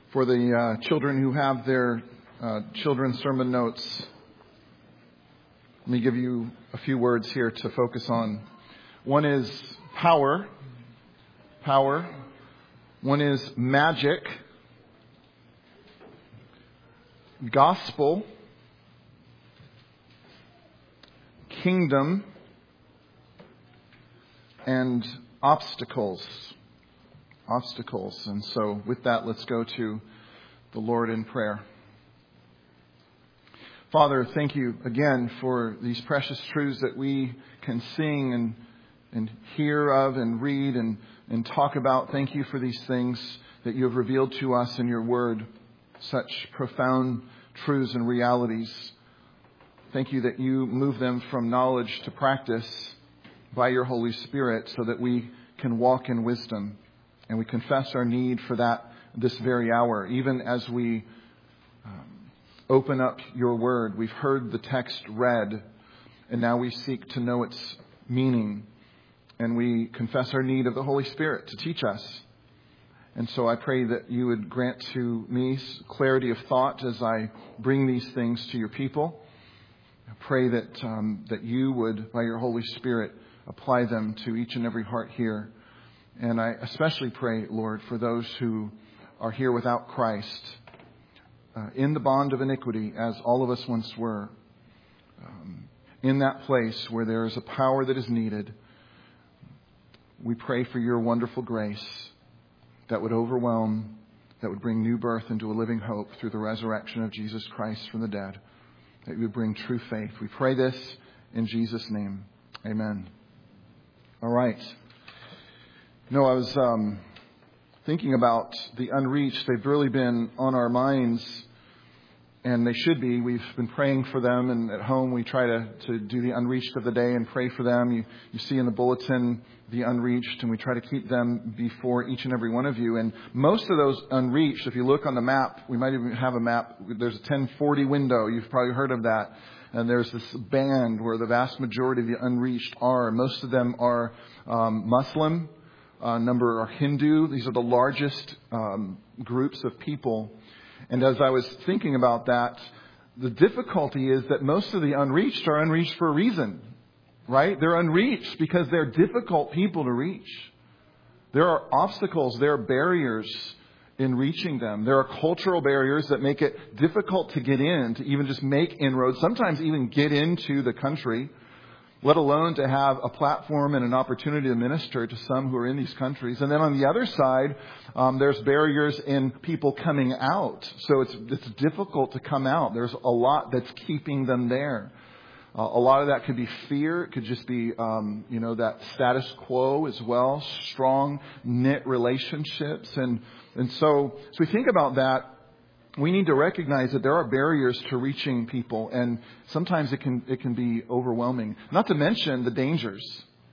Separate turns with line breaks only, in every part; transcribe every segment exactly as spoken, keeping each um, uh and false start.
For the uh, children who have their uh, children's sermon notes, let me give you a few words here to focus on. One is power. Power. One is magic. Gospel. Kingdom. And obstacles. Obstacles. And so with that, let's go to the Lord in prayer. Father, thank you again for these precious truths that we can sing and and hear of and read and, and talk about. Thank you for these things that you have revealed to us in your word. Such profound truths and realities. Thank you that you move them from knowledge to practice by your Holy Spirit so that we can walk in wisdom. And we confess our need for that this very hour. Even as we um, open up your word, we've heard the text read, and now we seek to know its meaning. And we confess our need of the Holy Spirit to teach us. And so I pray that you would grant to me clarity of thought as I bring these things to your people. I pray that um, that you would, by your Holy Spirit, apply them to each and every heart here. And I especially pray, Lord, for those who are here without Christ, uh, in the bond of iniquity, as all of us once were, um, in that place where there is a power that is needed. We pray for your wonderful grace that would overwhelm, that would bring new birth into a living hope through the resurrection of Jesus Christ from the dead, that you would bring true faith. We pray this in Jesus' name. Amen. All right. No, I was um, thinking about the unreached. They've really been on our minds, and they should be. We've been praying for them, and at home we try to, to do the unreached of the day and pray for them. You, you see in the bulletin the unreached, and we try to keep them before each and every one of you. And most of those unreached, if you look on the map, we might even have a map. There's a ten forty window. You've probably heard of that. And there's this band where the vast majority of the unreached are. Most of them are um, Muslim. A uh, number are Hindu. These are the largest um, groups of people. And as I was thinking about that, the difficulty is that most of the unreached are unreached for a reason, right? They're unreached because they're difficult people to reach. There are obstacles, there are barriers in reaching them. There are cultural barriers that make it difficult to get in, to even just make inroads, sometimes even get into the country, let alone to have a platform and an opportunity to minister to some who are in these countries. And then on the other side, um, there's barriers in people coming out. So it's it's difficult to come out. There's a lot that's keeping them there. Uh, a lot of that could be fear. It could just be, um, you know, that status quo as well. Strong knit relationships. And, and so, so we think about that. We need to recognize that there are barriers to reaching people, and sometimes it can it can be overwhelming. Not to mention the dangers.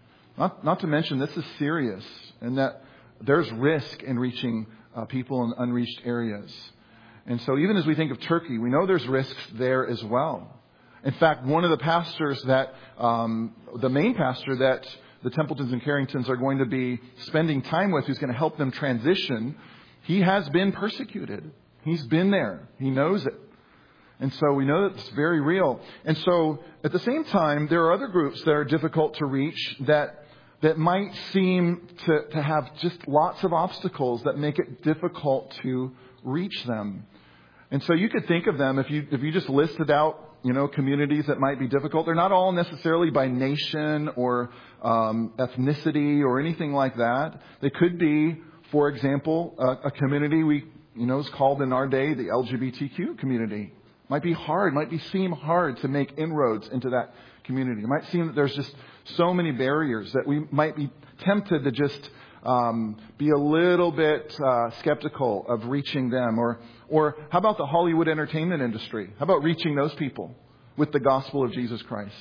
Not not to mention this is serious, and that there's risk in reaching uh, people in unreached areas. And so even as we think of Turkey, we know there's risks there as well. In fact, one of the pastors that, um, the main pastor that the Templetons and Carringtons are going to be spending time with, who's going to help them transition, he has been persecuted. He's been there. He knows it. And so we know that it's very real. And so at the same time, there are other groups that are difficult to reach that that might seem to, to have just lots of obstacles that make it difficult to reach them. And so you could think of them, if you if you just listed out, you know, communities that might be difficult. They're not all necessarily by nation or um, ethnicity or anything like that. They could be, for example, a, a community we You know, it's called in our day the L G B T Q community. Might be hard, might be seem hard to make inroads into that community. It might seem that there's just so many barriers that we might be tempted to just um, be a little bit uh, skeptical of reaching them. Or, or how about the Hollywood entertainment industry? How about reaching those people with the gospel of Jesus Christ?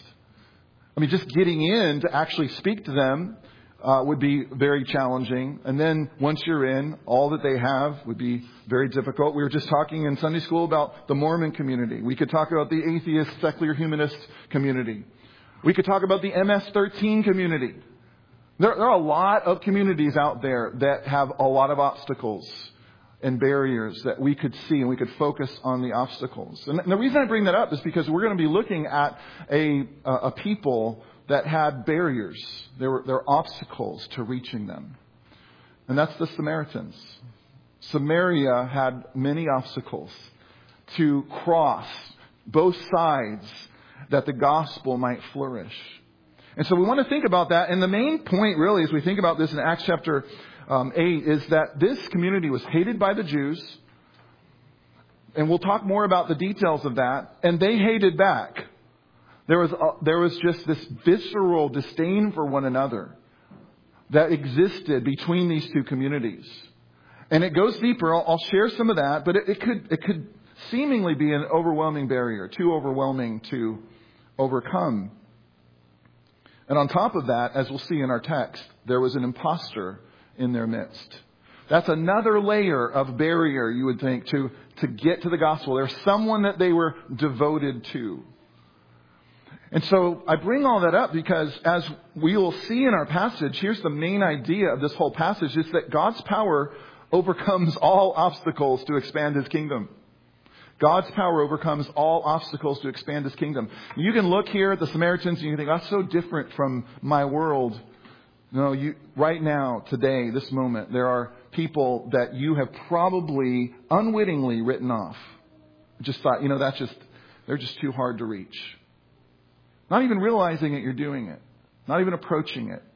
I mean, just getting in to actually speak to them Uh, would be very challenging. And then once you're in, all that they have would be very difficult. We were just talking in Sunday school about the Mormon community. We could talk about the atheist, secular humanist community. We could talk about the M S thirteen community. There, there are a lot of communities out there that have a lot of obstacles. and barriers that we could see, and we could focus on the obstacles. And the reason I bring that up is because we're going to be looking at a, a people that had barriers. There were, there were obstacles to reaching them. And that's the Samaritans. Samaria had many obstacles to cross both sides that the gospel might flourish. And so we want to think about that. And the main point really as we think about this in Acts chapter um, eight is that this community was hated by the Jews. And we'll talk more about the details of that. And they hated back. There was, uh, there was just this visceral disdain for one another that existed between these two communities. And it goes deeper. I'll, I'll share some of that, but it, it could, it could seemingly be an overwhelming barrier, too overwhelming to overcome. And on top of that, as we'll see in our text, there was an imposter in their midst. That's another layer of barrier, you would think, to, to get to the gospel. There's someone that they were devoted to. And so I bring all that up because as we will see in our passage, here's the main idea of this whole passage, is that God's power overcomes all obstacles to expand His kingdom. God's power overcomes all obstacles to expand His kingdom. You can look here at the Samaritans and you can think, that's so different from my world. No, you, right now, today, this moment, there are people that you have probably unwittingly written off. Just thought, you know, that's just, they're just too hard to reach. Not even realizing it, you're doing it. Not even approaching it.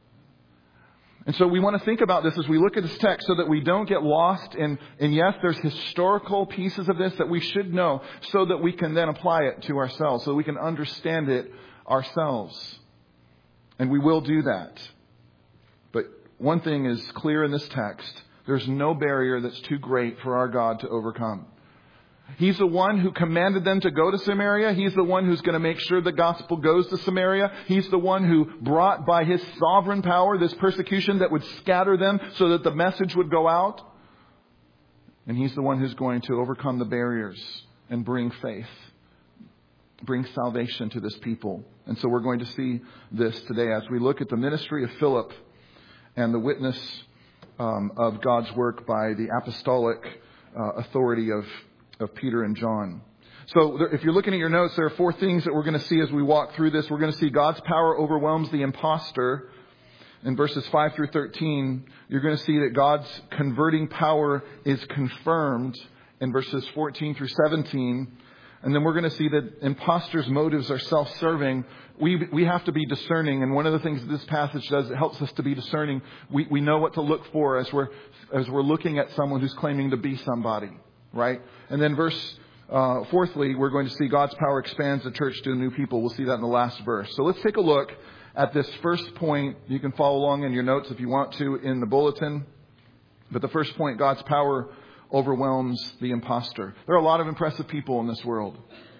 And so we want to think about this as we look at this text so that we don't get lost in, and yes, there's historical pieces of this that we should know so that we can then apply it to ourselves, so we can understand it ourselves. And we will do that. But one thing is clear in this text. There's no barrier that's too great for our God to overcome. He's the one who commanded them to go to Samaria. He's the one who's going to make sure the gospel goes to Samaria. He's the one who brought by His sovereign power this persecution that would scatter them so that the message would go out. And He's the one who's going to overcome the barriers and bring faith, bring salvation to this people. And so we're going to see this today as we look at the ministry of Philip and the witness um, of God's work by the apostolic uh, authority of of Peter and John. So if you're looking at your notes, there are four things that we're going to see as we walk through this. We're going to see God's power overwhelms the imposter. In verses five through thirteen, you're going to see that God's converting power is confirmed in verses fourteen through seventeen. And then we're going to see that imposters' motives are self-serving. We we have to be discerning. And one of the things that this passage does, it helps us to be discerning. We we know what to look for as we're as we're looking at someone who's claiming to be somebody. Right? And then verse, uh, fourthly, we're going to see God's power expands the church to new people. We'll see that in the last verse. So let's take a look at this first point. You can follow along in your notes if you want to in the bulletin. But the first point, God's power overwhelms the imposter. There are a lot of impressive people in this world.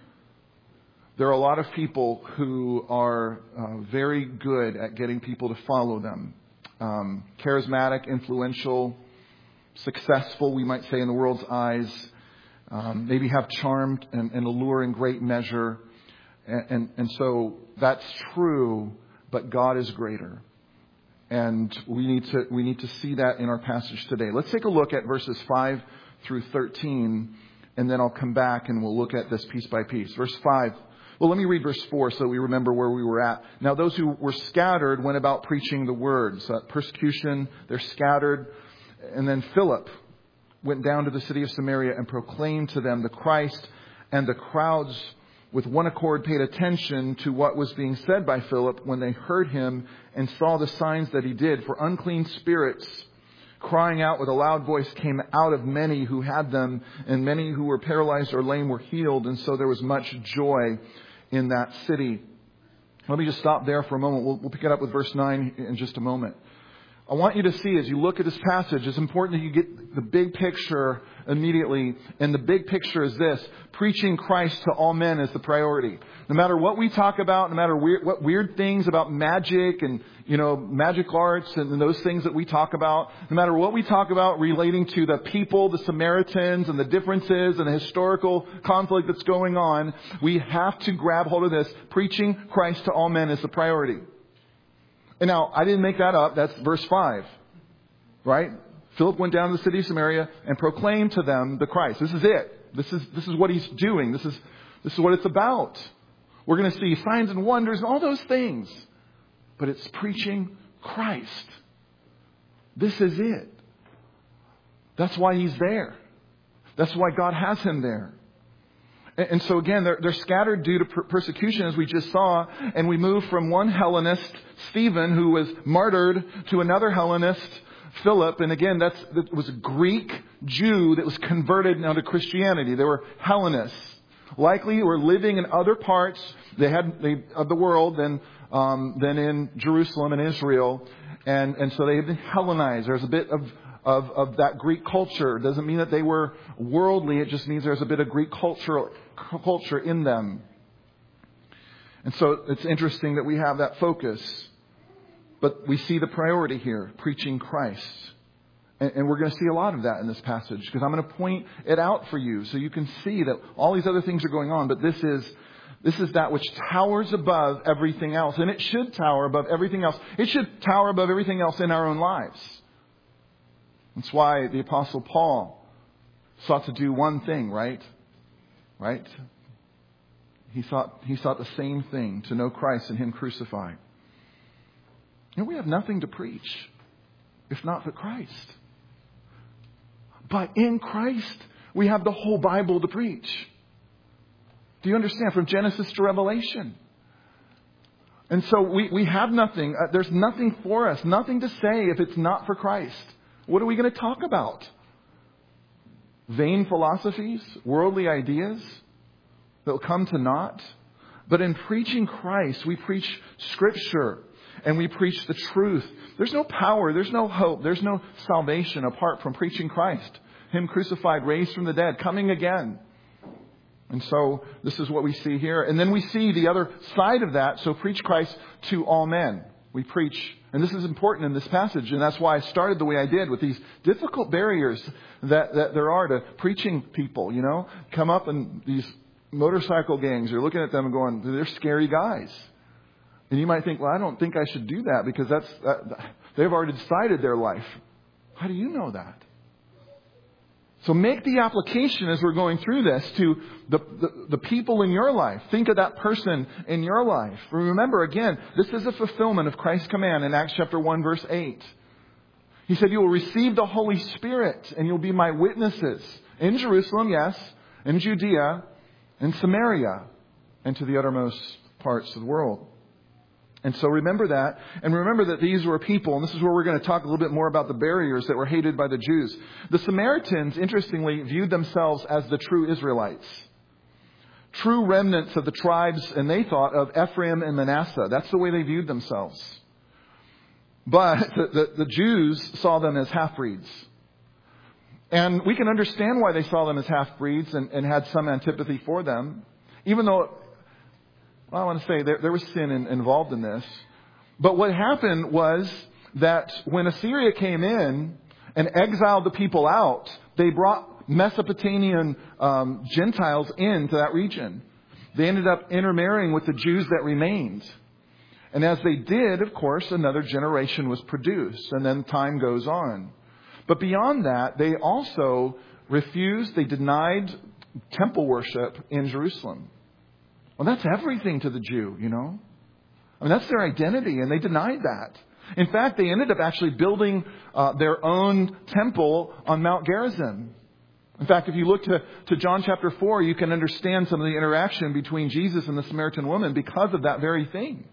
There are a lot of people who are uh, very good at getting people to follow them. Um, charismatic, influential, successful, we might say, in the world's eyes, um, maybe have charm and, and allure in great measure. And, and, and so that's true, but God is greater. And we need to, we need to see that in our passage today. Let's take a look at verses five through thirteen, and then I'll come back and we'll look at this piece by piece. Verse five. Well, let me read verse four so we remember where we were at. Now, those who were scattered went about preaching the word. So that persecution, they're scattered. And then Philip went down to the city of Samaria and proclaimed to them the Christ, and the crowds with one accord paid attention to what was being said by Philip when they heard him and saw the signs that he did. For unclean spirits, crying out with a loud voice, came out of many who had them, and many who were paralyzed or lame were healed. And so there was much joy in that city. Let me just stop there for a moment. We'll, we'll pick it up with verse nine in just a moment. I want you to see, as you look at this passage, it's important that you get the big picture immediately. And the big picture is this: preaching Christ to all men is the priority. No matter what we talk about, no matter weird, what weird things about magic and, you know, magic arts and, and those things that we talk about, no matter what we talk about relating to the people, the Samaritans, and the differences and the historical conflict that's going on, we have to grab hold of this. Preaching Christ to all men is the priority. And now, I didn't make that up. That's verse five. Right? Philip went down to the city of Samaria and proclaimed to them the Christ. This is it. This is, this is what he's doing. This is, this is what it's about. We're going to see signs and wonders and all those things. But it's preaching Christ. This is it. That's why he's there. That's why God has him there. And, and so again, they're, they're scattered due to per- persecution, as we just saw. And we move from one Hellenist, Stephen, who was martyred, to another Hellenist, Philip. And again, that's, that was a Greek Jew that was converted now to Christianity. They were Hellenists. Likely were living in other parts they had they, of the world than, um, than in Jerusalem and Israel. And, and so they had been Hellenized. There's a bit of, of, of that Greek culture. It doesn't mean that they were worldly. It just means there's a bit of Greek culture, culture in them. And so it's interesting that we have that focus. But we see the priority here, preaching Christ. And, and we're going to see a lot of that in this passage, because I'm going to point it out for you so you can see that all these other things are going on. But this is This is that which towers above everything else. And it should tower above everything else. It should tower above everything else in our own lives. That's why the Apostle Paul sought to do one thing, right? Right? He sought, he sought the same thing, to know Christ and Him crucified. And we have nothing to preach if not for Christ. But in Christ, we have the whole Bible to preach. Do you understand? From Genesis to Revelation. And so we, we have nothing. Uh, there's nothing for us. Nothing to say if it's not for Christ. What are we going to talk about? Vain philosophies? Worldly ideas that will come to naught? But in preaching Christ, we preach Scripture. And we preach the truth. There's no power. There's no hope. There's no salvation apart from preaching Christ. Him crucified, raised from the dead, coming again. And so this is what we see here. And then we see the other side of that. So preach Christ to all men. We preach. And this is important in this passage. And that's why I started the way I did, with these difficult barriers that, that there are to preaching people, you know. Come up and these motorcycle gangs, you're looking at them and going, they're scary guys. And you might think, well, I don't think I should do that because that's that, they've already decided their life. How do you know that? So make the application as we're going through this to the, the, the people in your life. Think of that person in your life. Remember, again, this is a fulfillment of Christ's command in Acts chapter one, verse eight. He said, you will receive the Holy Spirit and you'll be my witnesses in Jerusalem, yes, in Judea, in Samaria, and to the uttermost parts of the world. And so remember that. And remember that these were people, and this is where we're going to talk a little bit more about the barriers that were hated by the Jews. The Samaritans, interestingly, viewed themselves as the true Israelites. True remnants of the tribes, and they thought, of Ephraim and Manasseh. That's the way they viewed themselves. But the, the, the Jews saw them as half-breeds. And we can understand why they saw them as half-breeds and, and had some antipathy for them. Even though... Well, I want to say there, there was sin in, involved in this. But what happened was that when Assyria came in and exiled the people out, they brought Mesopotamian um, Gentiles into that region. They ended up intermarrying with the Jews that remained. And as they did, of course, another generation was produced. And then time goes on. But beyond that, they also refused, they denied temple worship in Jerusalem. Well, that's everything to the Jew, you know. I mean, that's their identity, and they denied that. In fact, they ended up actually building uh, their own temple on Mount Gerizim. In fact, if you look to, to John chapter four, you can understand some of the interaction between Jesus and the Samaritan woman because of that very thing.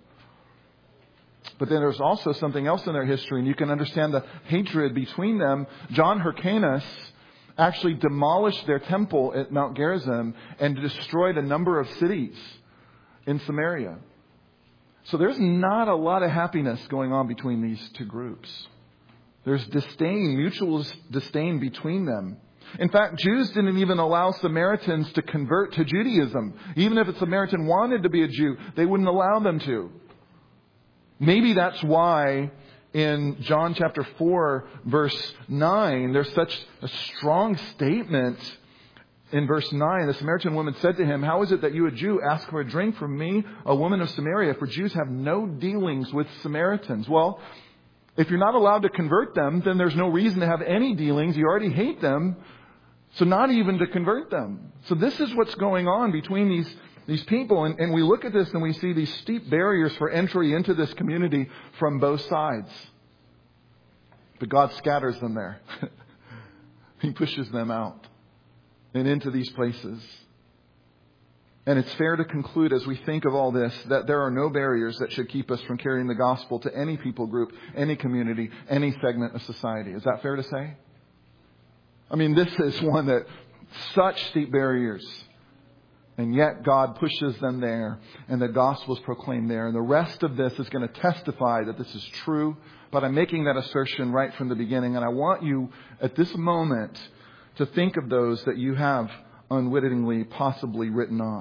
But then there's also something else in their history, and you can understand the hatred between them. John Hyrcanus actually demolished their temple at Mount Gerizim and destroyed a number of cities in Samaria. So there's not a lot of happiness going on between these two groups. There's disdain, mutual disdain between them. In fact, Jews didn't even allow Samaritans to convert to Judaism. Even if a Samaritan wanted to be a Jew, they wouldn't allow them to. Maybe that's why in John chapter four, verse nine, there's such a strong statement. In verse nine, the Samaritan woman said to him, how is it that you, a Jew, ask for a drink from me, a woman of Samaria? For Jews have no dealings with Samaritans. Well, If you're not allowed to convert them, then there's no reason to have any dealings. You already hate them. So not even to convert them. So this is what's going on between these, these people. And, and we look at this and we see these steep barriers for entry into this community from both sides. But God scatters them there. He pushes them out and into these places. And it's fair to conclude as we think of all this that there are no barriers that should keep us from carrying the gospel to any people group, any community, any segment of society. Is that fair to say? I mean, this is one that such steep barriers. And yet God pushes them there and the gospel is proclaimed there. And the rest of this is going to testify that this is true. But I'm making that assertion right from the beginning. And I want you at this moment to think of those that you have unwittingly possibly written off.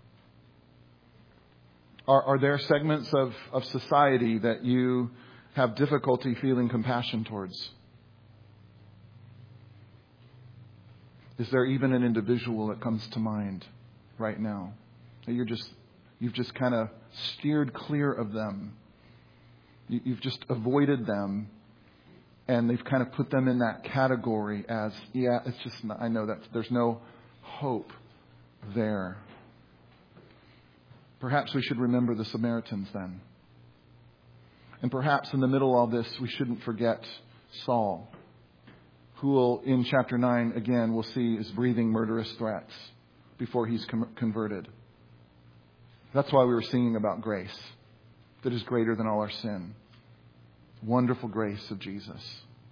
Are, are there segments of, of society that you have difficulty feeling compassion towards? Is there even an individual that comes to mind right now that you're just, you've just kind of steered clear of them? You, you've just avoided them, and they've kind of put them in that category as, yeah, it's just, not, I know that there's no hope there. Perhaps we should remember the Samaritans then. And perhaps in the middle of all this, we shouldn't forget Saul, who will, in chapter nine, again, we'll see is breathing murderous threats before he's com- converted. That's why we were singing about grace that is greater than all our sin. Wonderful grace of Jesus.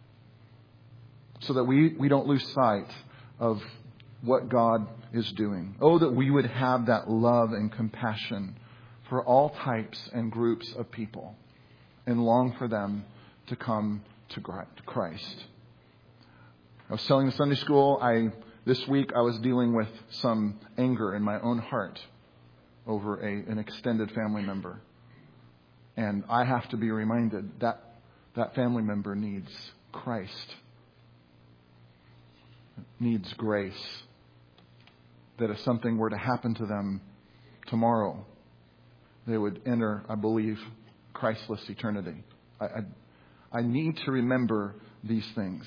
So that we, we don't lose sight of what God is doing. Oh, that we would have that love and compassion for all types and groups of people and long for them to come to Christ. I was telling the Sunday school, I this week I was dealing with some anger in my own heart over a, an extended family member. And I have to be reminded that that family member needs Christ, needs grace. That if something were to happen to them tomorrow, they would enter, I believe, Christless eternity. I, I, I need to remember these things.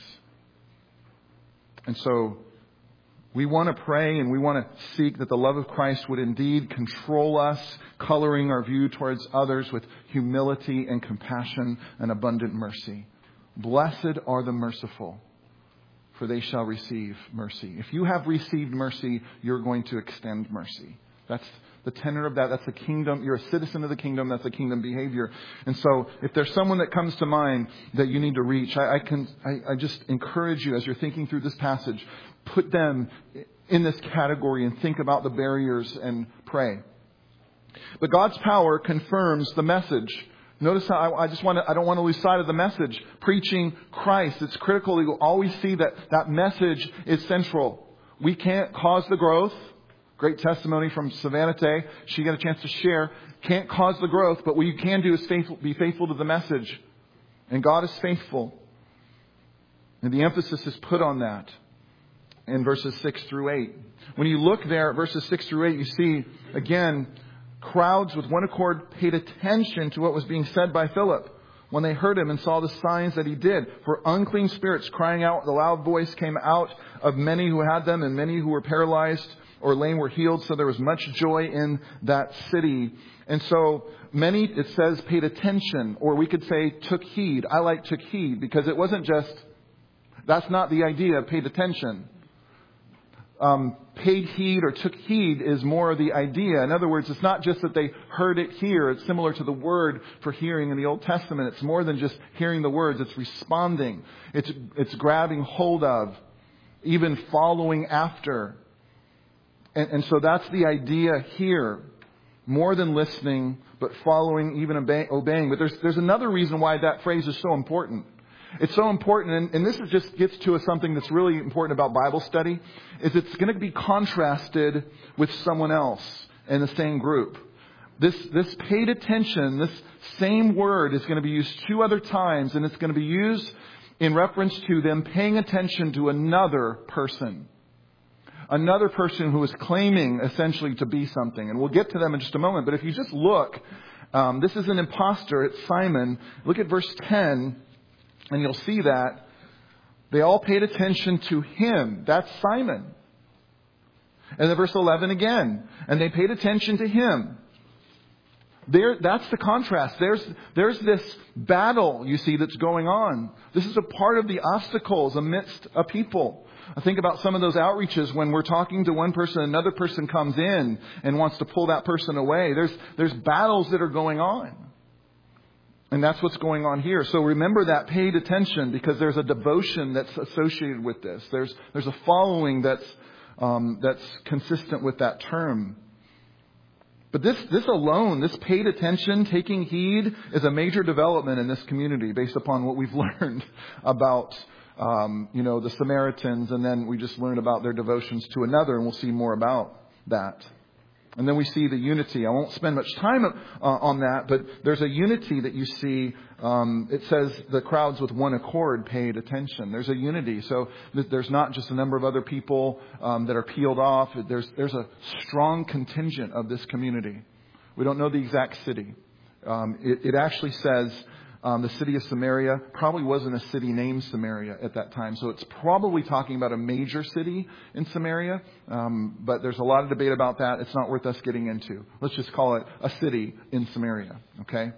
And so we want to pray and we want to seek that the love of Christ would indeed control us, coloring our view towards others with humility and compassion and abundant mercy. Blessed are the merciful, for they shall receive mercy. If you have received mercy, you're going to extend mercy. That's the tenor of that. That's the kingdom. You're a citizen of the kingdom. That's the kingdom behavior. And so if there's someone that comes to mind that you need to reach, I, I can, I, I just encourage you as you're thinking through this passage, put them in this category and think about the barriers and pray. But God's power confirms the message. Notice how I, I just want to, I don't want to lose sight of the message. Preaching Christ. It's critical. You'll always see that that message is central. We can't cause the growth. Great testimony from Savannah Tay. She got a chance to share. Can't cause the growth, but what you can do is faithful, be faithful to the message. And God is faithful. And the emphasis is put on that in verses six through eight. When you look there at verses six through eight, you see, again, crowds with one accord paid attention to what was being said by Philip when they heard him and saw the signs that he did. For unclean spirits crying out, the loud voice came out of many who had them, and many who were paralyzed or lame were healed. So there was much joy in that city. And so many, it says, paid attention, or we could say took heed. I like took heed because it wasn't just, that's not the idea of paid attention. Um, paid heed or took heed is more the idea. In other words, it's not just that they heard it here. It's similar to the word for hearing in the Old Testament. It's more than just hearing the words. It's responding. It's, it's grabbing hold of, even following after. And, and so that's the idea here. More than listening, but following, even obey, obeying. But there's, there's another reason why that phrase is so important. It's so important, and, and this is just gets to a, something that's really important about Bible study, is it's going to be contrasted with someone else in the same group. This, this paid attention, this same word is going to be used two other times, and it's going to be used in reference to them paying attention to another person. Another person who is claiming essentially to be something. And we'll get to them in just a moment. But if you just look, um, this is an imposter. It's Simon. Look at verse ten. And you'll see that they all paid attention to him. That's Simon. And then verse eleven again. And they paid attention to him. There, that's the contrast. There's, there's this battle, you see, that's going on. This is a part of the obstacles amidst a people. I think about some of those outreaches when we're talking to one person, another person comes in and wants to pull that person away. There's, there's battles that are going on. And that's what's going on here. So remember that paid attention, because there's a devotion that's associated with this. There's, there's a following that's, um, that's consistent with that term. But this, this alone, this paid attention, taking heed, is a major development in this community based upon what we've learned about, um, you know, the Samaritans. And then we just learned about their devotions to another, and we'll see more about that. And then we see the unity. I won't spend much time uh, on that, but there's a unity that you see. Um, it says the crowds with one accord paid attention. There's a unity. So th- there's not just a number of other people um, that are peeled off. There's there's a strong contingent of this community. We don't know the exact city. Um, it, it actually says um, the city of Samaria probably wasn't a city named Samaria at that time. So it's probably talking about a major city in Samaria. Um, but there's a lot of debate about that. It's not worth us getting into. Let's just call it a city in Samaria. Okay.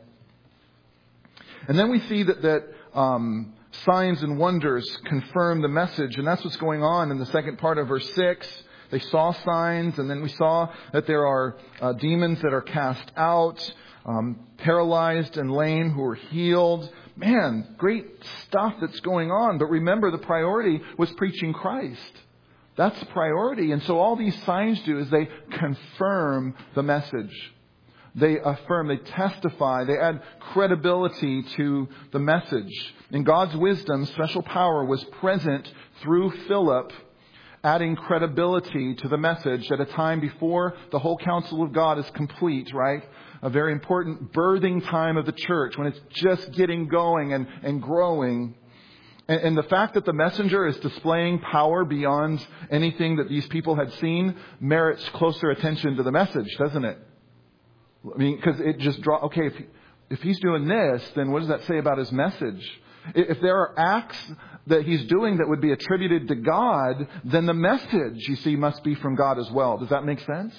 And then we see that, that um, signs and wonders confirm the message. And that's what's going on in the second part of verse six. They saw signs, and then we saw that there are uh, demons that are cast out. Um, paralyzed and lame who were healed. Man, great stuff that's going on. But remember, the priority was preaching Christ. That's the priority. And so all these signs do is they confirm the message. They affirm, they testify, they add credibility to the message. In God's wisdom, special power was present through Philip, adding credibility to the message at a time before the whole counsel of God is complete, right? A very important birthing time of the church when it's just getting going and, and growing. And, and the fact that the messenger is displaying power beyond anything that these people had seen merits closer attention to the message, doesn't it? I mean, because it just draw. Okay, if, if he's doing this, then what does that say about his message? If there are acts that he's doing that would be attributed to God, then the message, you see, must be from God as well. Does that make sense?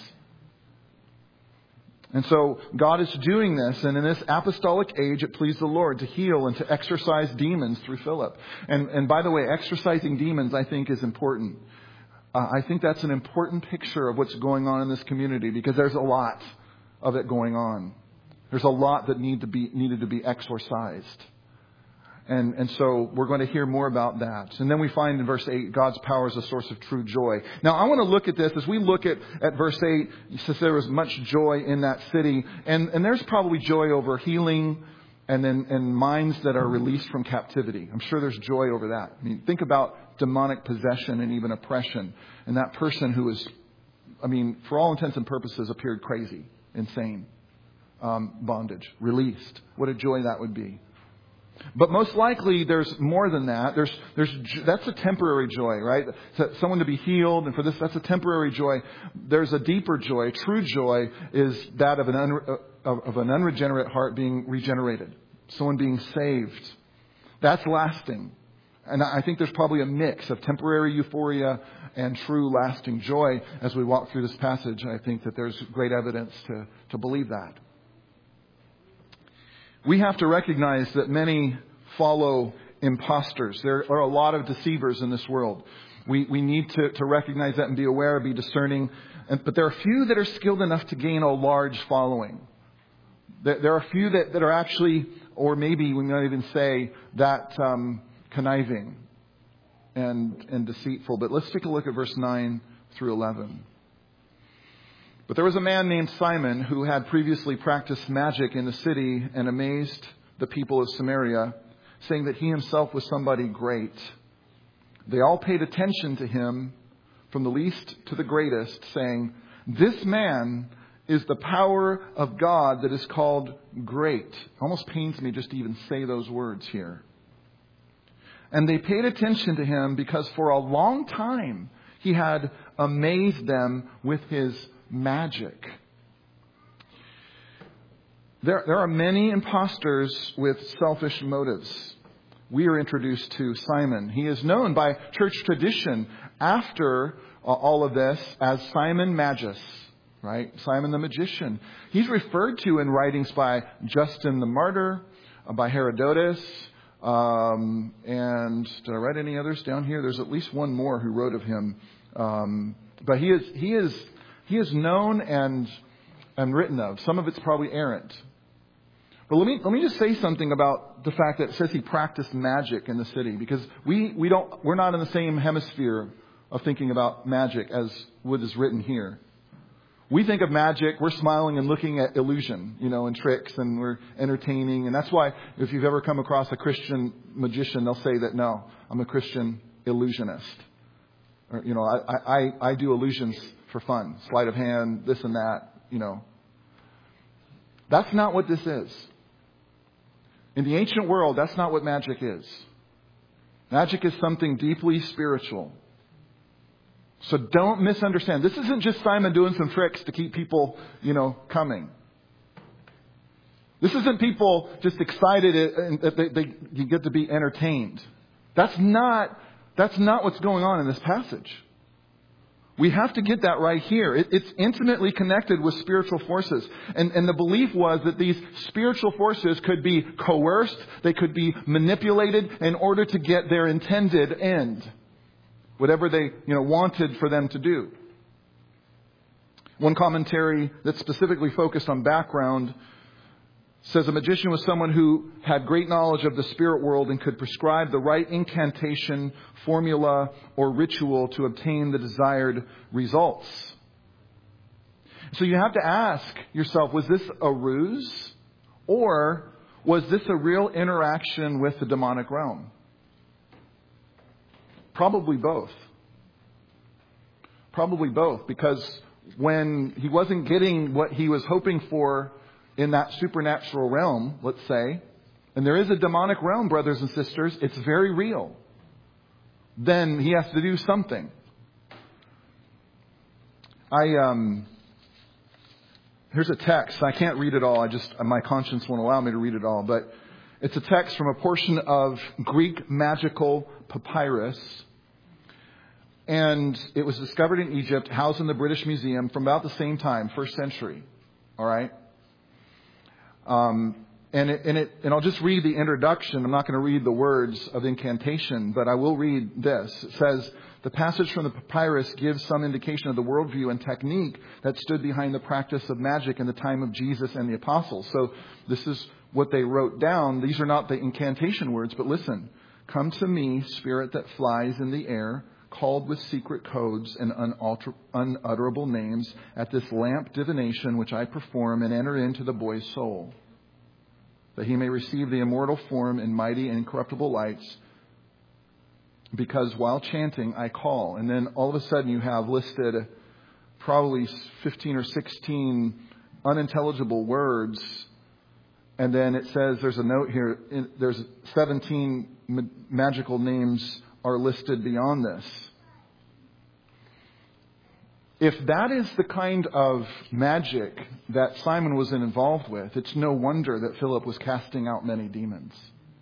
And so God is doing this, and in this apostolic age, it pleased the Lord to heal and to exorcise demons through Philip. And, and by the way, exorcising demons, I think, is important. Uh, I think that's an important picture of what's going on in this community, because there's a lot of it going on. There's a lot that need to be needed to be exorcised. And, and so we're going to hear more about that. And then we find in verse eight, God's power is a source of true joy. Now, I want to look at this. As we look at, at verse eight, it says there was much joy in that city. And, and there's probably joy over healing and then and minds that are released from captivity. I'm sure there's joy over that. I mean, think about demonic possession and even oppression. And that person who is, I mean, for all intents and purposes, appeared crazy, insane, um, bondage, released. What a joy that would be. But most likely there's more than that. There's, there's, that's a temporary joy, right? So someone to be healed, and for this, that's a temporary joy. There's a deeper joy. True joy is that of an, un, of an unregenerate heart being regenerated. Someone being saved. That's lasting. And I think there's probably a mix of temporary euphoria and true lasting joy as we walk through this passage. I think that there's great evidence to, to believe that. We have to recognize that many follow imposters. There are a lot of deceivers in this world. We we need to, to recognize that and be aware, be discerning. And, but there are a few that are skilled enough to gain a large following. There, there are a few that, that are actually, or maybe we might even say, that um, conniving and, and deceitful. But let's take a look at verse nine through eleven. But there was a man named Simon who had previously practiced magic in the city and amazed the people of Samaria, saying that he himself was somebody great. They all paid attention to him, from the least to the greatest, saying, "This man is the power of God that is called great." It almost pains me just to even say those words here. And they paid attention to him because for a long time he had amazed them with his magic. There, there are many imposters with selfish motives. we are introduced to Simon. He is known by church tradition after uh, all of this as Simon Magus, right? Simon the magician. He's referred to in writings by Justin the Martyr, uh, by Herodotus, um, and did I write any others down here? There's at least one more who wrote of him. Um, but he is he is he is known and and written of. Some of it's probably errant. But let me let me just say something about the fact that it says he practiced magic in the city, because we, we don't we're not in the same hemisphere of thinking about magic as what is written here. We think of magic, we're smiling and looking at illusion, you know, and tricks, and we're entertaining. And that's why if you've ever come across a Christian magician, they'll say that, no, I'm a Christian illusionist. Or, you know, I, I, I do illusions for fun. Sleight of hand, this and that, you know. That's not what this is. In the ancient world, that's not what magic is. Magic is something deeply spiritual. So don't misunderstand. This isn't just Simon doing some tricks to keep people, you know, coming. This isn't people just excited and that they, they you get to be entertained. That's not, that's not what's going on in this passage. We have to get that right here. It, it's intimately connected with spiritual forces. And, and the belief was that these spiritual forces could be coerced, they could be manipulated in order to get their intended end. Whatever they, you know, wanted for them to do. One commentary that specifically focused on background says a magician was someone who had great knowledge of the spirit world and could prescribe the right incantation, formula, or ritual to obtain the desired results. So you have to ask yourself, was this a ruse? Or was this a real interaction with the demonic realm? Probably both. Probably both, because when he wasn't getting what he was hoping for in that supernatural realm, let's say, and there is a demonic realm, brothers and sisters, it's very real, then he has to do something. I, um, here's a text. I can't read it all. I just, my conscience won't allow me to read it all, but it's a text from a portion of Greek magical papyrus. And it was discovered in Egypt, housed in the British Museum from about the same time, first century. All right? Um, and, it, and, it, and I'll just read the introduction. I'm not going to read the words of incantation, but I will read this. It says, the passage from the papyrus gives some indication of the worldview and technique that stood behind the practice of magic in the time of Jesus and the apostles. So this is what they wrote down. These are not the incantation words, but listen. Come to me, spirit that flies in the air, called with secret codes and unalter- unutterable names, at this lamp divination which I perform, and enter into the boy's soul, that he may receive the immortal form in mighty and incorruptible lights, because while chanting I call. And then all of a sudden you have listed probably fifteen or sixteen unintelligible words. And then it says, there's a note here, there's seventeen ma- magical names are listed beyond this. If that is the kind of magic that Simon was involved with, it's no wonder that Philip was casting out many demons.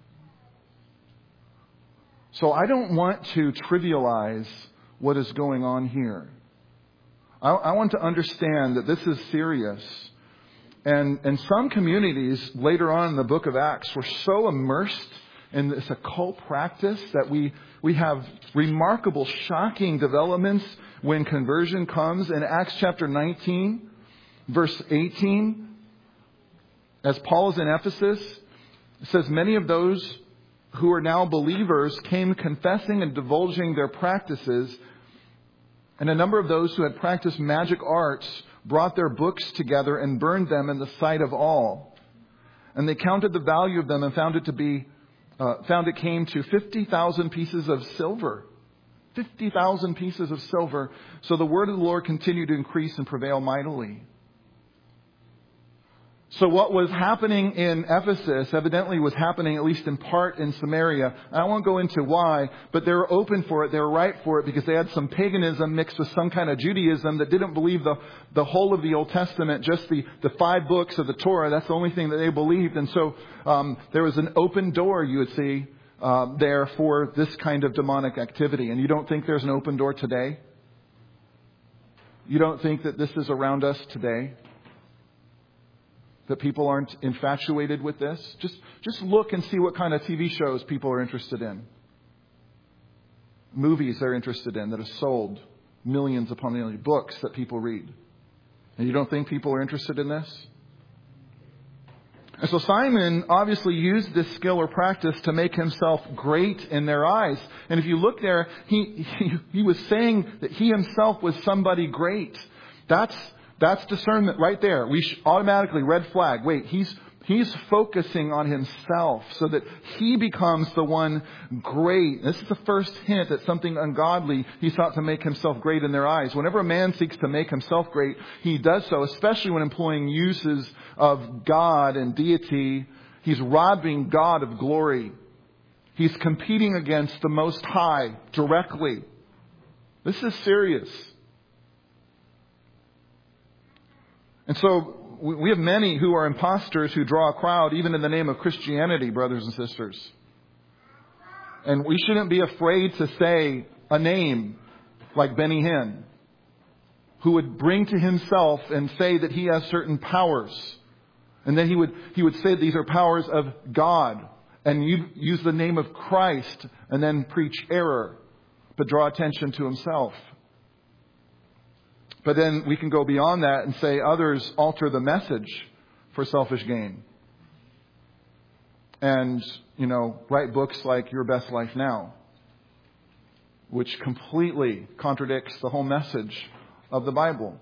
So I don't want to trivialize what is going on here. I, I want to understand that this is serious. And, and some communities later on in the book of Acts were so immersed in this occult practice that we, we have remarkable, shocking developments when conversion comes. In Acts chapter nineteen, verse eighteen, as Paul is in Ephesus, it says, many of those who are now believers came confessing and divulging their practices. And a number of those who had practiced magic arts brought their books together and burned them in the sight of all. And they counted the value of them and found it to be, uh, found it came to fifty thousand pieces of silver. fifty thousand pieces of silver. So the word of the Lord continued to increase and prevail mightily. So what was happening in Ephesus evidently was happening at least in part in Samaria. I won't go into why, but they were open for it. They were right for it because they had some paganism mixed with some kind of Judaism that didn't believe the, the whole of the Old Testament, just the, the five books of the Torah. That's the only thing that they believed. And so um, there was an open door, you would see, uh, there for this kind of demonic activity. And you don't think there's an open door today? You don't think that this is around us today? That people aren't infatuated with this? Just, just look and see what kind of T V shows people are interested in. Movies they're interested in that have sold millions upon millions. Books that people read. And you don't think people are interested in this? And so Simon obviously used this skill or practice to make himself great in their eyes. And if you look there, he he, he was saying that he himself was somebody great. That's that's discernment right there. We should automatically, red flag. Wait, he's he's focusing on himself so that he becomes the one great. This is the first hint at something ungodly. He sought to make himself great in their eyes. Whenever a man seeks to make himself great, he does so, especially when employing uses of God and deity. He's robbing God of glory. He's competing against the Most High directly. This is serious. And so we have many who are imposters who draw a crowd even in the name of Christianity, brothers and sisters. And we shouldn't be afraid to say a name like Benny Hinn, who would bring to himself and say that he has certain powers. And then he would he would say these are powers of God. And you use the name of Christ and then preach error, but draw attention to himself. But then we can go beyond that and say others alter the message for selfish gain. And, you know, write books like Your Best Life Now, which completely contradicts the whole message of the Bible.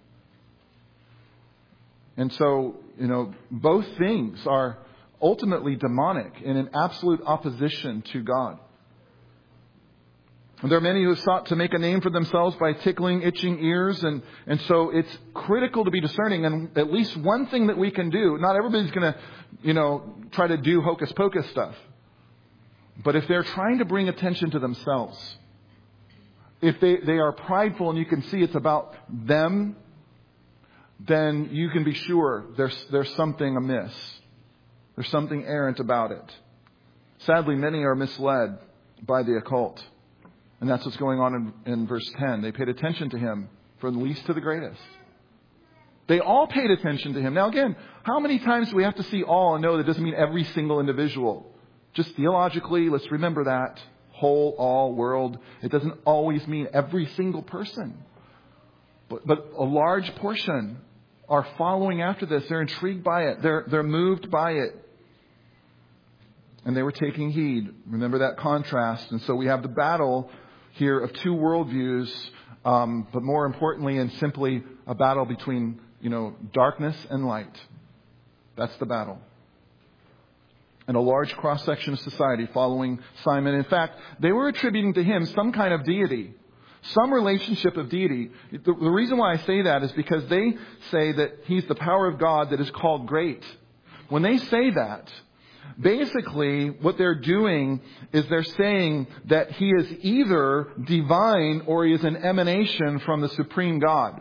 And so, you know, both things are ultimately demonic and in absolute opposition to God. And there are many who have sought to make a name for themselves by tickling itching ears. And, and so it's critical to be discerning. And at least one thing that we can do, not everybody's going to, you know, try to do hocus pocus stuff. But if they're trying to bring attention to themselves, if they, they are prideful and you can see it's about them, then you can be sure there's, there's something amiss. There's something errant about it. Sadly, many are misled by the occult. And that's what's going on in, in verse ten. They paid attention to him from the least to the greatest. They all paid attention to him. Now again, how many times do we have to see all and know that doesn't mean every single individual? Just theologically, let's remember that. Whole, all, world. It doesn't always mean every single person. But, but a large portion are following after this. They're intrigued by it. They're, they're moved by it. And they were taking heed. Remember that contrast. And so we have the battle here of two worldviews, um, but more importantly and simply a battle between, you know, darkness and light. That's the battle. And a large cross-section of society following Simon. In fact, they were attributing to him some kind of deity, some relationship of deity. The, the reason why I say that is because they say that he's the power of God that is called great. When they say that, basically, what they're doing is they're saying that he is either divine or he is an emanation from the supreme God.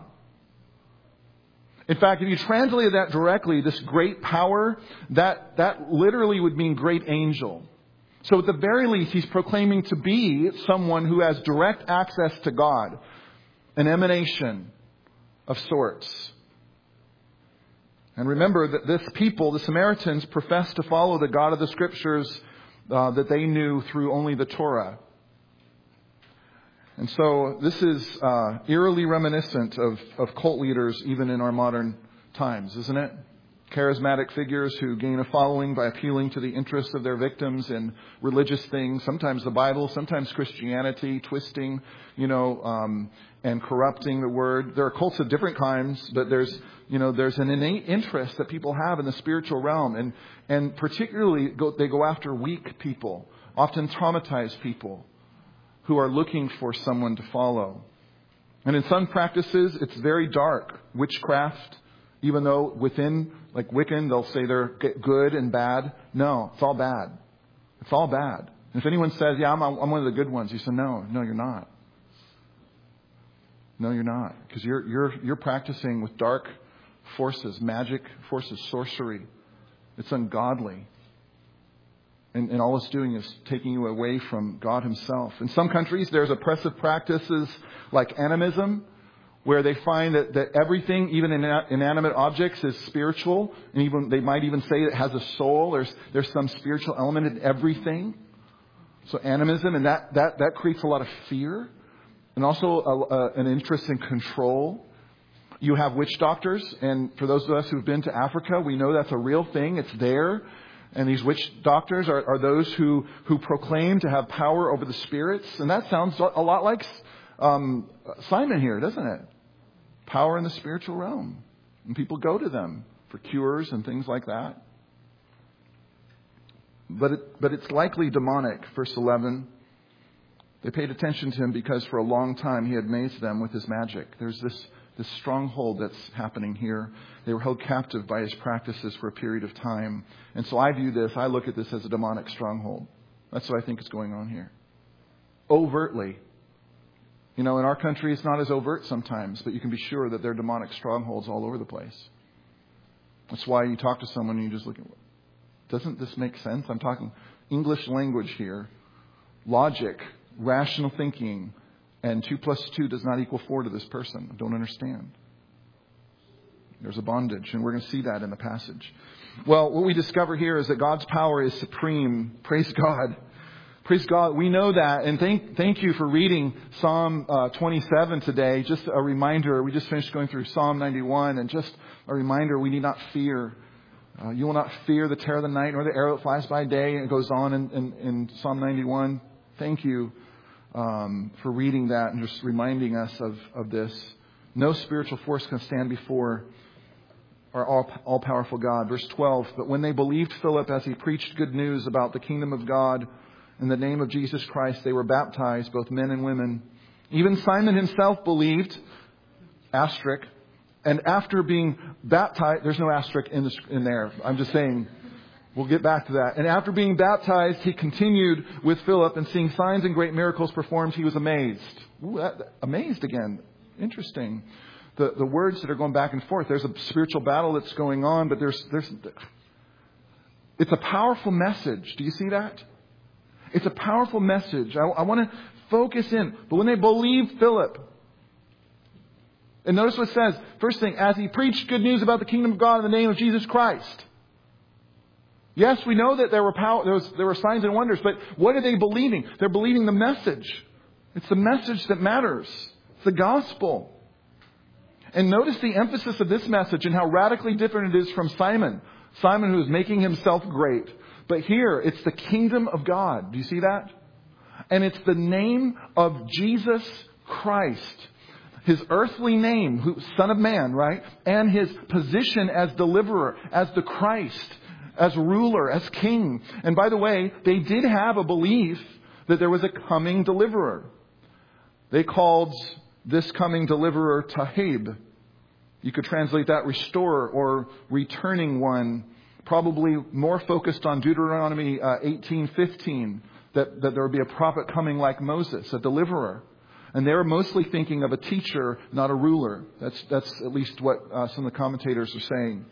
In fact, if you translate that directly, this great power, that, that literally would mean great angel. So at the very least, he's proclaiming to be someone who has direct access to God, an emanation of sorts. And remember that this people, the Samaritans, professed to follow the God of the Scriptures uh, that they knew through only the Torah. And so this is uh, eerily reminiscent of, of cult leaders even in our modern times, isn't it? Charismatic figures who gain a following by appealing to the interests of their victims in religious things, sometimes the Bible, sometimes Christianity, twisting, you know, um, and corrupting the word. There are cults of different kinds, but there's, you know, there's an innate interest that people have in the spiritual realm. And, and particularly go, they go after weak people, often traumatized people who are looking for someone to follow. And in some practices, it's very dark. Witchcraft, even though within, like Wiccan, they'll say they're good and bad. No, it's all bad. It's all bad. And if anyone says, yeah, I'm, I'm one of the good ones, you say, no, no, you're not. No, you're not. Because you're, you're, you're practicing with dark forces, magic forces, sorcery. It's ungodly. And, and all it's doing is taking you away from God himself. In some countries, there's oppressive practices like animism, where they find that, that everything, even in inanimate objects, is spiritual. And even they might even say it has a soul. There's there's some spiritual element in everything. So animism, and that, that, that creates a lot of fear. And also a, a, an interest in control. You have witch doctors. And for those of us who've been to Africa, we know that's a real thing. It's there. And these witch doctors are, are those who, who proclaim to have power over the spirits. And that sounds a lot like um, Simon here, doesn't it? Power in the spiritual realm. And people go to them for cures and things like that. But it, but it's likely demonic. Verse eleven. They paid attention to him because for a long time he had amazed them with his magic. There's this, this stronghold that's happening here. They were held captive by his practices for a period of time. And so I view this, I look at this as a demonic stronghold. That's what I think is going on here. Overtly. You know, in our country, it's not as overt sometimes, but you can be sure that there are demonic strongholds all over the place. That's why you talk to someone and you just look at, doesn't this make sense? I'm talking English language here, logic, rational thinking, and two plus two does not equal four to this person. I don't understand. There's a bondage, and we're going to see that in the passage. Well, what we discover here is that God's power is supreme. Praise God. Praise God. We know that. And thank thank you for reading Psalm uh, twenty-seven today. Just a reminder. We just finished going through Psalm ninety-one. And just a reminder, we need not fear. Uh, you will not fear the terror of the night nor the arrow that flies by day. And it goes on in, in, in Psalm ninety-one. Thank you um, for reading that and just reminding us of, of this. No spiritual force can stand before our all, all-powerful God. Verse twelve. But when they believed Philip as he preached good news about the kingdom of God, in the name of Jesus Christ, they were baptized, both men and women. Even Simon himself believed, asterisk, and after being baptized, there's no asterisk in, this, in there. I'm just saying, we'll get back to that. And after being baptized, he continued with Philip, and seeing signs and great miracles performed, he was amazed. Ooh, that, amazed again. Interesting. The the words that are going back and forth. There's a spiritual battle that's going on, but there's there's. It's a powerful message. Do you see that? It's a powerful message. I, I want to focus in. But when they believed Philip, and notice what it says. First thing, as he preached good news about the kingdom of God in the name of Jesus Christ. Yes, we know that there were power, there was there were signs and wonders, but what are they believing? They're believing the message. It's the message that matters. It's the gospel. And notice the emphasis of this message and how radically different it is from Simon. Simon, who is making himself great. But here, it's the kingdom of God. Do you see that? And it's the name of Jesus Christ. His earthly name, who, Son of Man, right? And his position as deliverer, as the Christ, as ruler, as king. And by the way, they did have a belief that there was a coming deliverer. They called this coming deliverer Tahib. You could translate that restorer or returning one. Probably more focused on Deuteronomy uh, eighteen fifteen, that, that there would be a prophet coming like Moses, a deliverer. And they were mostly thinking of a teacher, not a ruler. That's that's at least what uh, some of the commentators are saying.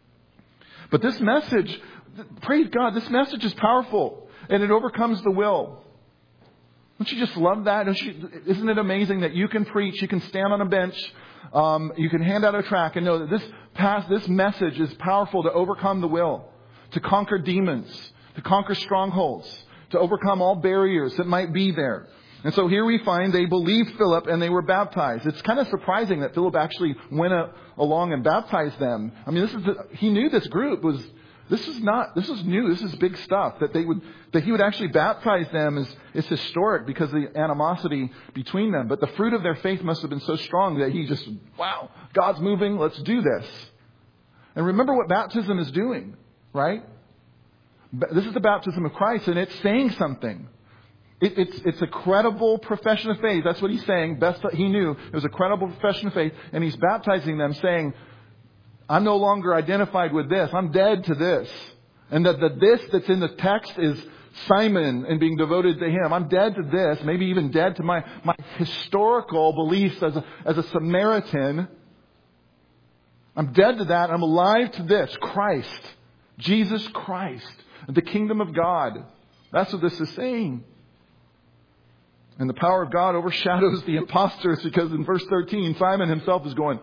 But this message, praise God, this message is powerful, and it overcomes the will. Don't you just love that? Don't you, isn't it amazing that you can preach, you can stand on a bench, um, you can hand out a tract and know that this past, this message is powerful to overcome the will, to conquer demons, to conquer strongholds, to overcome all barriers that might be there. And so here we find they believed Philip and they were baptized. It's kind of surprising that Philip actually went a, along and baptized them. I mean, this is the, he knew this group was. This is not. This is new. This is big stuff. That they would that he would actually baptize them is is historic because of the animosity between them. But the fruit of their faith must have been so strong that he just, wow, God's moving. Let's do this. And remember what baptism is doing, right? This is the baptism of Christ, and it's saying something. It, it's it's a credible profession of faith. That's what he's saying. Best he knew it was a credible profession of faith, and he's baptizing them, saying, I'm no longer identified with this. I'm dead to this. And that the this that's in the text is Simon and being devoted to him. I'm dead to this, maybe even dead to my, my historical beliefs as a, as a Samaritan. I'm dead to that. I'm alive to this. Christ. Jesus Christ. The kingdom of God. That's what this is saying. And the power of God overshadows the imposters, because in verse thirteen, Simon himself is going,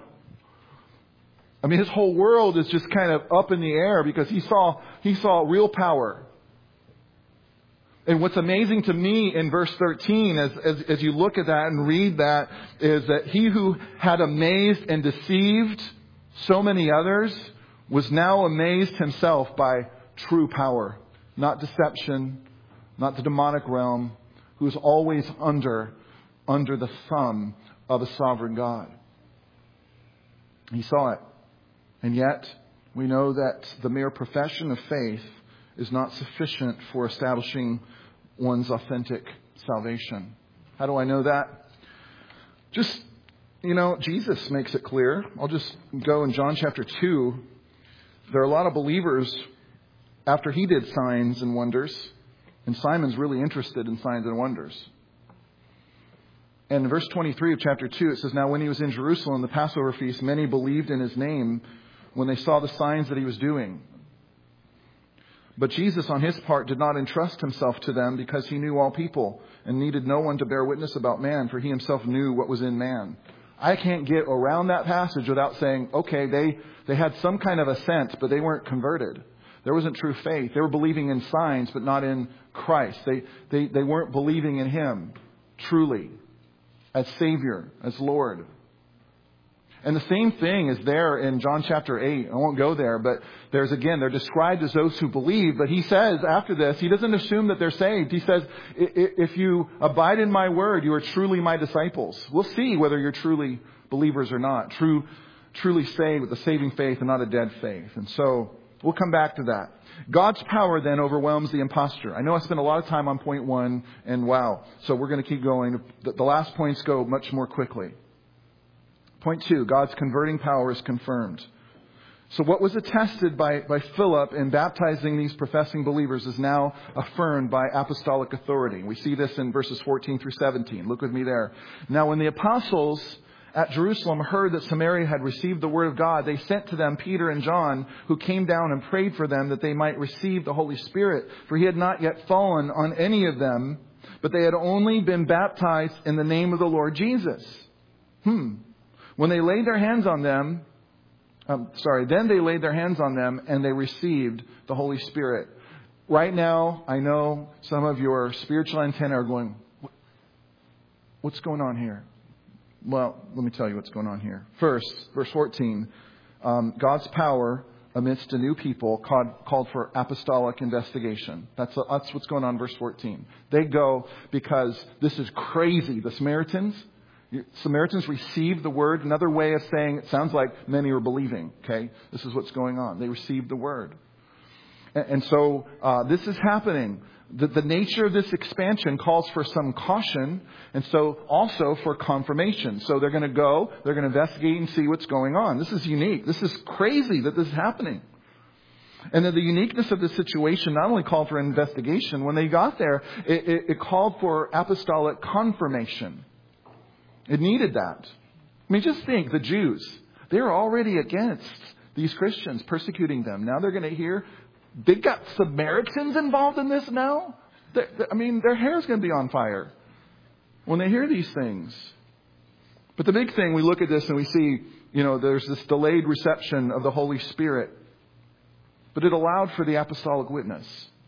I mean, his whole world is just kind of up in the air because he saw, he saw real power. And what's amazing to me in verse thirteen, as, as, as you look at that and read that, is that he who had amazed and deceived so many others was now amazed himself by true power. Not deception, not the demonic realm, who's always under, under the thumb of a sovereign God. He saw it. And yet, we know that the mere profession of faith is not sufficient for establishing one's authentic salvation. How do I know that? Just, you know, Jesus makes it clear. I'll just go in John chapter two. There are a lot of believers after he did signs and wonders, and Simon's really interested in signs and wonders. And in verse twenty-three of chapter two, it says, now when he was in Jerusalem, the Passover feast, many believed in his name when they saw the signs that he was doing. But Jesus, on his part, did not entrust himself to them because he knew all people and needed no one to bear witness about man, for he himself knew what was in man. I can't get around that passage without saying, okay, they, they had some kind of assent, but they weren't converted. There wasn't true faith. They were believing in signs, but not in Christ. They, they, they weren't believing in him truly as Savior, as Lord. And the same thing is there in John chapter eight. I won't go there, but there's again, they're described as those who believe. But he says after this, he doesn't assume that they're saved. He says, if you abide in my word, you are truly my disciples. We'll see whether you're truly believers or not. True, truly saved with a saving faith and not a dead faith. And so we'll come back to that. God's power then overwhelms the impostor. I know I spent a lot of time on point one, and wow. So we're going to keep going. The, the last points go much more quickly. Point two, God's converting power is confirmed. So what was attested by, by Philip in baptizing these professing believers is now affirmed by apostolic authority. We see this in verses fourteen through seventeen. Look with me there. Now when the apostles at Jerusalem heard that Samaria had received the word of God, they sent to them Peter and John, who came down and prayed for them that they might receive the Holy Spirit. For he had not yet fallen on any of them, but they had only been baptized in the name of the Lord Jesus. Hmm. When they laid their hands on them, um, sorry, then they laid their hands on them and they received the Holy Spirit. Right now, I know some of your spiritual antennae are going, what's going on here? Well, let me tell you what's going on here. First, verse fourteen, um, God's power amidst a new people called, called for apostolic investigation. That's, that's what's going on in verse fourteen. They go because this is crazy. The Samaritans... Samaritans received the word. Another way of saying it sounds like many are believing. Okay, this is what's going on. They received the word, and, and so uh, this is happening. The, the nature of this expansion calls for some caution, and so also for confirmation. So they're going to go, they're going to investigate and see what's going on. This is unique. This is crazy that this is happening. And then the uniqueness of this situation not only called for investigation. When they got there, it, it, it called for apostolic confirmation. It needed that. I mean, just think, the Jews, they're already against these Christians, persecuting them. Now they're going to hear, they got Samaritans involved in this now? They're, I mean, their hair's going to be on fire when they hear these things. But the big thing, we look at this and we see, you know, there's this delayed reception of the Holy Spirit. But it allowed for the apostolic witness.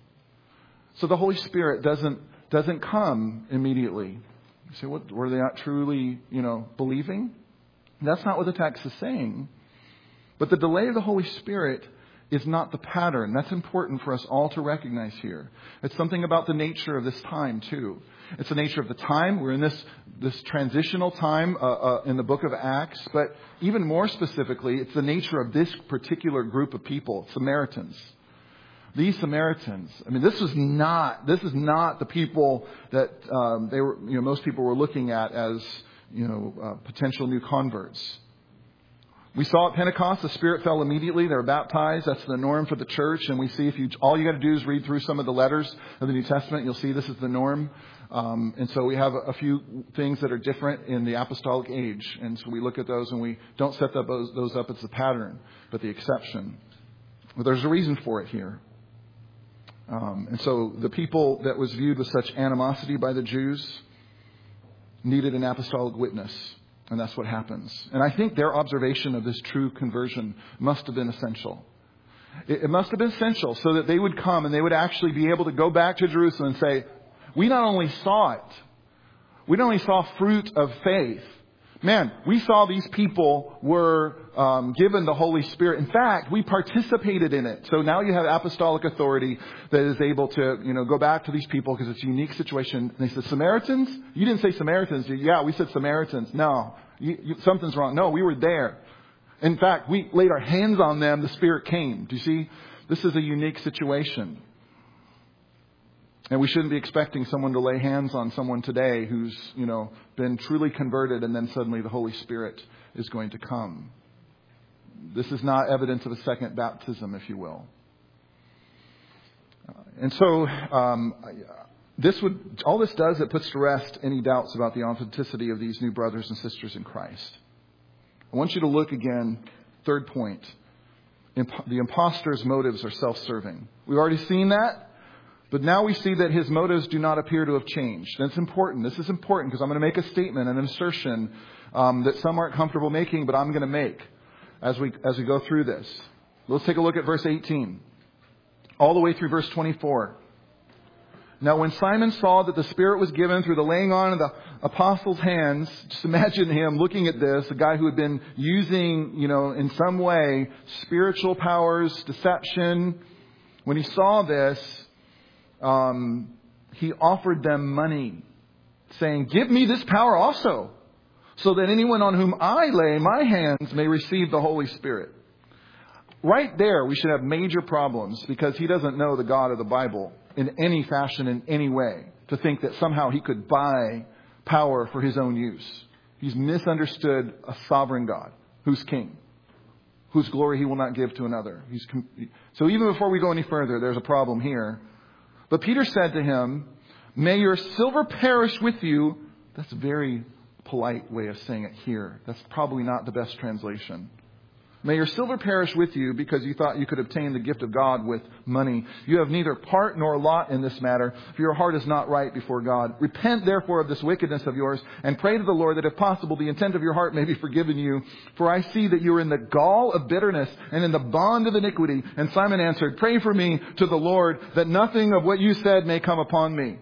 So the Holy Spirit doesn't, doesn't come immediately. You say, what, were they not truly, you know, believing? That's not what the text is saying. But the delay of the Holy Spirit is not the pattern. That's important for us all to recognize here. It's something about the nature of this time, too. It's the nature of the time. We're in this, this transitional time uh, uh, in the book of Acts. But even more specifically, it's the nature of this particular group of people, Samaritans. These Samaritans, I mean, this was not, this is not the people that um, they were, you know, most people were looking at as, you know, uh, potential new converts. We saw at Pentecost, the Spirit fell immediately. They were baptized. That's the norm for the church. And we see if you, all you got to do is read through some of the letters of the New Testament. You'll see this is the norm. Um, and so we have a, a few things that are different in the apostolic age. And so we look at those and we don't set those, those up as the pattern, but the exception. But there's a reason for it here. Um, and so the people that was viewed with such animosity by the Jews needed an apostolic witness. And that's what happens. And I think their observation of this true conversion must have been essential. It, it must have been essential so that they would come and they would actually be able to go back to Jerusalem and say, we not only saw it, we not only saw fruit of faith. Man, we saw these people were um, given the Holy Spirit. In fact, we participated in it. So now you have apostolic authority that is able to, you know, go back to these people because it's a unique situation. And they said, Samaritans? You didn't say Samaritans. Yeah, we said Samaritans. No, you, you, something's wrong. No, we were there. In fact, we laid our hands on them. The Spirit came. Do you see? This is a unique situation. And we shouldn't be expecting someone to lay hands on someone today who's, you know, been truly converted and then suddenly the Holy Spirit is going to come. This is not evidence of a second baptism, if you will. Uh, and so, um, this would, all this does, it puts to rest any doubts about the authenticity of these new brothers and sisters in Christ. I want you to look again, third point. Imp- the impostor's motives are self-serving. We've already seen that. But now we see that his motives do not appear to have changed. That's important. This is important because I'm going to make a statement, an assertion um, that some aren't comfortable making, but I'm going to make as we as we go through this. Let's take a look at verse eighteen, all the way through verse twenty-four. Now, when Simon saw that the Spirit was given through the laying on of the apostles' hands, just imagine him looking at this, a guy who had been using, you know, in some way, spiritual powers, deception. When he saw this, Um, he offered them money, saying, give me this power also, so that anyone on whom I lay my hands may receive the Holy Spirit. Right there, we should have major problems because he doesn't know the God of the Bible in any fashion, in any way, to think that somehow he could buy power for his own use. He's misunderstood a sovereign God who's king, whose glory he will not give to another. He's com- so even before we go any further, there's a problem here. But Peter said to him, may your silver perish with you. That's a very polite way of saying it here. That's probably not the best translation. May your silver perish with you because you thought you could obtain the gift of God with money. You have neither part nor lot in this matter, for your heart is not right before God. Repent therefore of this wickedness of yours and pray to the Lord that if possible the intent of your heart may be forgiven you. For I see that you are in the gall of bitterness and in the bond of iniquity. And Simon answered, pray for me to the Lord that nothing of what you said may come upon me.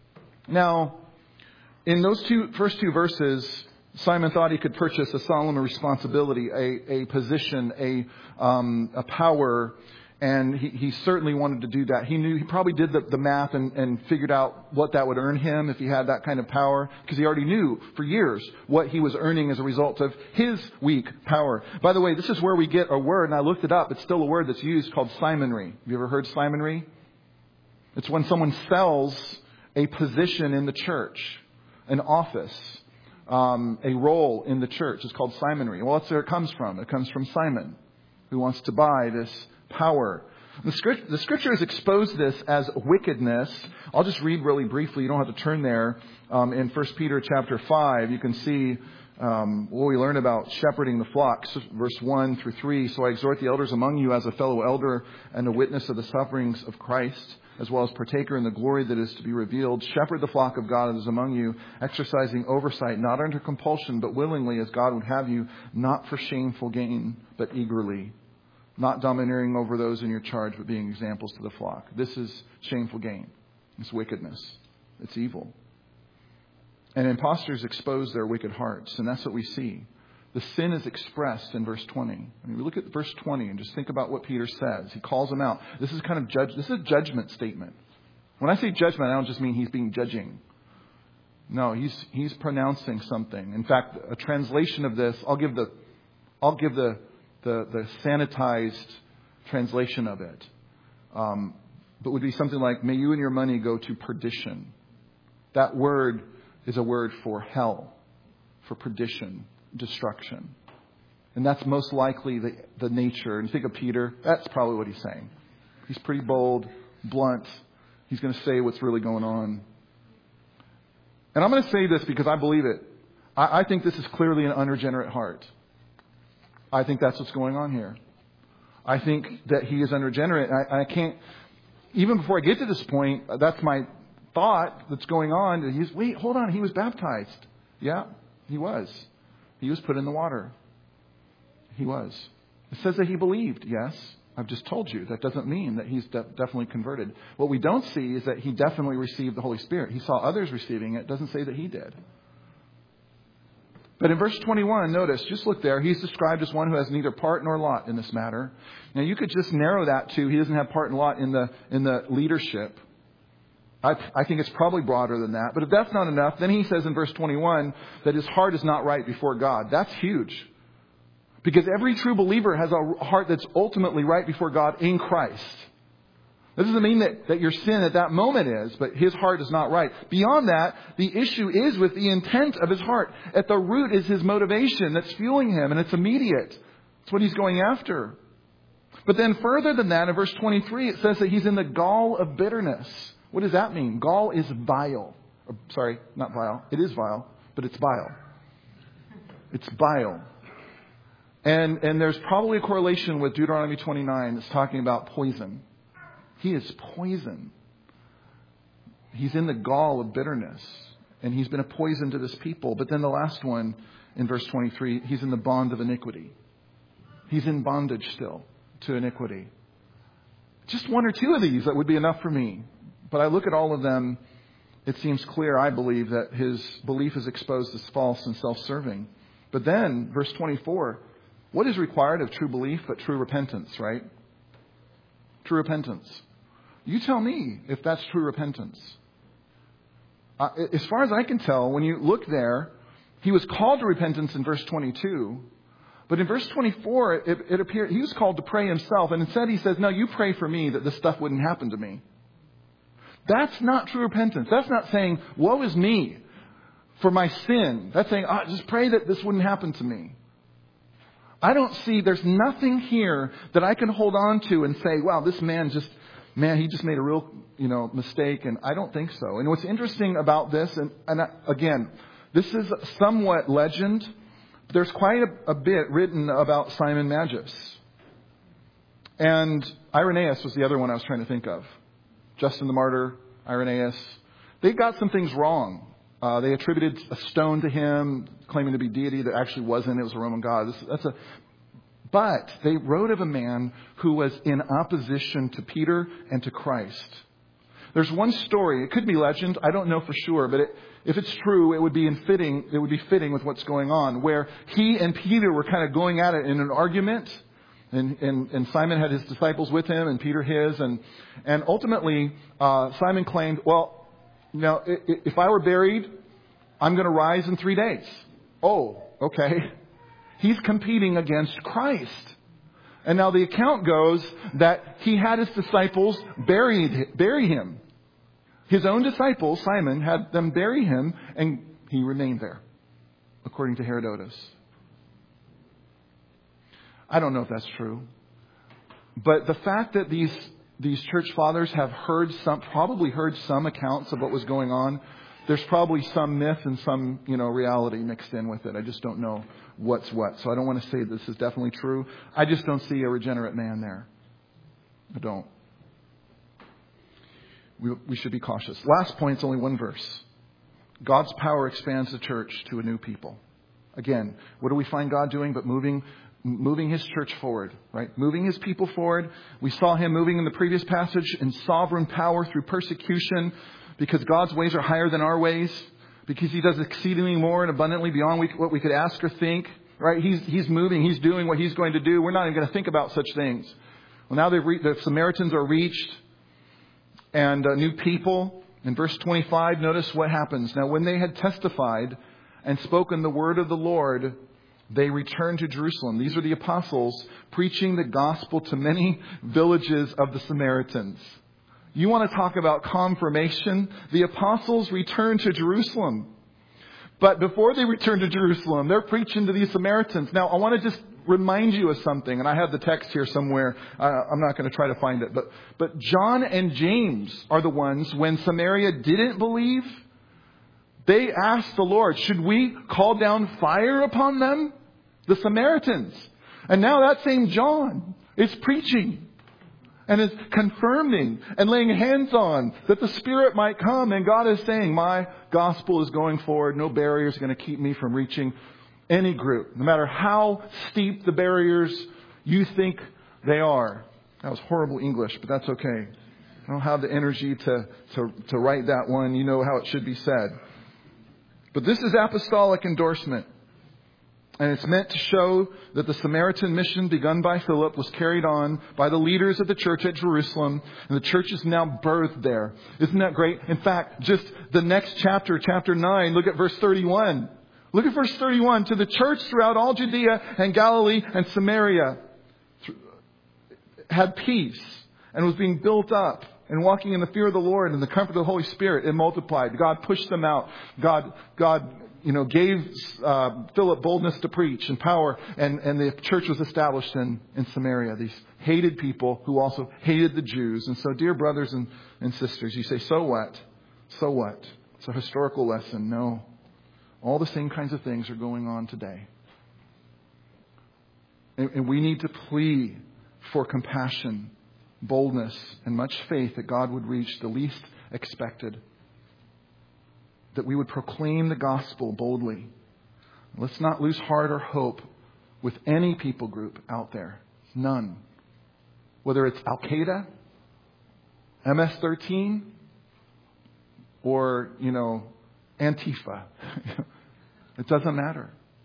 Now, in those two first two verses, Simon thought he could purchase a solemn responsibility, a, a position, a, um, a power, and he, he certainly wanted to do that. He knew, he probably did the, the math and, and figured out what that would earn him if he had that kind of power, because he already knew for years what he was earning as a result of his weak power. By the way, this is where we get a word, and I looked it up. It's still a word that's used called simonry. Have you ever heard simonry? It's when someone sells a position in the church, an office. Um, a role in the church. It's called simonry. Well, that's where it comes from. It comes from Simon, who wants to buy this power. The, script, the scriptures expose this as wickedness. I'll just read really briefly. You don't have to turn there. Um, in First Peter chapter five, you can see um, what we learn about shepherding the flock. Verse one through three. So I exhort the elders among you as a fellow elder and a witness of the sufferings of Christ, as well as partaker in the glory that is to be revealed. Shepherd the flock of God that is among you, exercising oversight, not under compulsion, but willingly, as God would have you, not for shameful gain, but eagerly. Not domineering over those in your charge, but being examples to the flock. This is shameful gain. It's wickedness. It's evil. And impostors expose their wicked hearts, and that's what we see. The sin is expressed in verse twenty. I mean, we look at verse twenty and just think about what Peter says. He calls them out. This is kind of judge. This is a judgment statement. When I say judgment, I don't just mean he's being judging. No, he's he's pronouncing something. In fact, a translation of this, I'll give the, I'll give the the, the sanitized translation of it. Um, but would be something like, "May you and your money go to perdition." That word is a word for hell, for perdition. Destruction. And that's most likely the, the nature. And you think of Peter, that's probably what he's saying. He's pretty bold, blunt. He's going to say what's really going on. And I'm going to say this because I believe it. I, I think this is clearly an unregenerate heart. I think that's what's going on here. I think that he is unregenerate. I, I can't, even before I get to this point, that's my thought that's going on. He's, wait, hold on. He was baptized. Yeah, he was. He was put in the water. He was. It says that he believed. Yes, I've just told you. That doesn't mean that he's de- definitely converted. What we don't see is that he definitely received the Holy Spirit. He saw others receiving it. It doesn't say that he did. But in verse twenty-one, notice, just look there. He's described as one who has neither part nor lot in this matter. Now, you could just narrow that to he doesn't have part and lot in the in the leadership. I, I think it's probably broader than that. But if that's not enough, then he says in verse twenty-one that his heart is not right before God. That's huge. Because every true believer has a heart that's ultimately right before God in Christ. That doesn't mean that, that your sin at that moment is, but his heart is not right. Beyond that, the issue is with the intent of his heart. At the root is his motivation that's fueling him, and it's immediate. It's what he's going after. But then further than that, in verse twenty-three, it says that he's in the gall of bitterness. What does that mean? Gall is vile. Or, sorry, not vile. It is vile, but it's bile. It's bile. And, and there's probably a correlation with Deuteronomy twenty-nine that's talking about poison. He is poison. He's in the gall of bitterness. And he's been a poison to this people. But then the last one, in verse twenty-three, he's in the bond of iniquity. He's in bondage still to iniquity. Just one or two of these, that would be enough for me. But I look at all of them, it seems clear, I believe, that his belief is exposed as false and self-serving. But then, verse twenty-four, what is required of true belief but true repentance, right? True repentance. You tell me if that's true repentance. Uh, as far as I can tell, when you look there, he was called to repentance in verse twenty-two. But in verse twenty-four, it, it appeared he was called to pray himself. And instead he says, no, you pray for me that this stuff wouldn't happen to me. That's not true repentance. That's not saying, woe is me for my sin. That's saying, oh, just pray that this wouldn't happen to me. I don't see, there's nothing here that I can hold on to and say, wow, this man just, man, he just made a real, you know, mistake. And I don't think so. And what's interesting about this, and, and I, again, this is somewhat legend. There's quite a, a bit written about Simon Magus. And Irenaeus was the other one I was trying to think of. Justin the Martyr, Irenaeus. They got some things wrong. Uh, they attributed a stone to him, claiming to be deity that actually wasn't. It was a Roman god. This, that's a, but they wrote of a man who was in opposition to Peter and to Christ. There's one story. It could be legend. I don't know for sure, but it, if it's true, it would be in fitting. It would be fitting with what's going on, where he and Peter were kind of going at it in an argument, and, and, and Simon had his disciples with him, and Peter his, and and ultimately uh, Simon claimed, well, now, if I were buried, I'm going to rise in three days. Oh, okay. He's competing against Christ. And now the account goes that he had his disciples buried, bury him. His own disciples, Simon, had them bury him, and he remained there, according to Herodotus. I don't know if that's true. But the fact that these These church fathers have heard some, probably heard some accounts of what was going on. There's probably some myth and some, you know, reality mixed in with it. I just don't know what's what. So I don't want to say this is definitely true. I just don't see a regenerate man there. I don't. We, we should be cautious. Last point, it's only one verse. God's power expands the church to a new people. Again, what do we find God doing but moving Moving his church forward, right? Moving his people forward. We saw him moving in the previous passage in sovereign power through persecution, because God's ways are higher than our ways, because he does exceedingly more and abundantly beyond what we could ask or think, right? He's, he's moving. He's doing what he's going to do. We're not even going to think about such things. Well, now they've re- the Samaritans are reached, and uh, new people. In verse twenty-five, notice what happens. Now, when they had testified and spoken the word of the Lord, they returned to Jerusalem. These are the apostles preaching the gospel to many villages of the Samaritans. You want to talk about confirmation? The apostles returned to Jerusalem. But before they returned to Jerusalem, they're preaching to these Samaritans. Now, I want to just remind you of something. And I have the text here somewhere. Uh, I'm not going to try to find it. But, but John and James are the ones, when Samaria didn't believe, they asked the Lord, should we call down fire upon them? The Samaritans. And now that same John is preaching. and is confirming and laying hands on that the Spirit might come. And God is saying, my gospel is going forward. No barrier is going to keep me from reaching any group, no matter how steep the barriers you think they are. That was horrible English, but that's okay. I don't have the energy to, to, to write that one. You know how it should be said. But this is apostolic endorsement. And it's meant to show that the Samaritan mission begun by Philip was carried on by the leaders of the church at Jerusalem. And the church is now birthed there. Isn't that great? In fact, just the next chapter, chapter nine, look at verse thirty-one. Look at verse thirty-one. To the church throughout all Judea and Galilee and Samaria had peace and was being built up and walking in the fear of the Lord and the comfort of the Holy Spirit. It multiplied. God pushed them out. God, God, you know, gave uh, Philip boldness to preach and power, and, and the church was established in, in Samaria. These hated people who also hated the Jews. And so, dear brothers and, and sisters, you say, so what? So what? It's a historical lesson. No. All the same kinds of things are going on today. And, and we need to plea for compassion, boldness, and much faith that God would reach the least expected. That we would proclaim the gospel boldly. Let's not lose heart or hope with any people group out there. None. Whether it's Al-Qaeda, M S thirteen, or, you know, Antifa. It doesn't matter.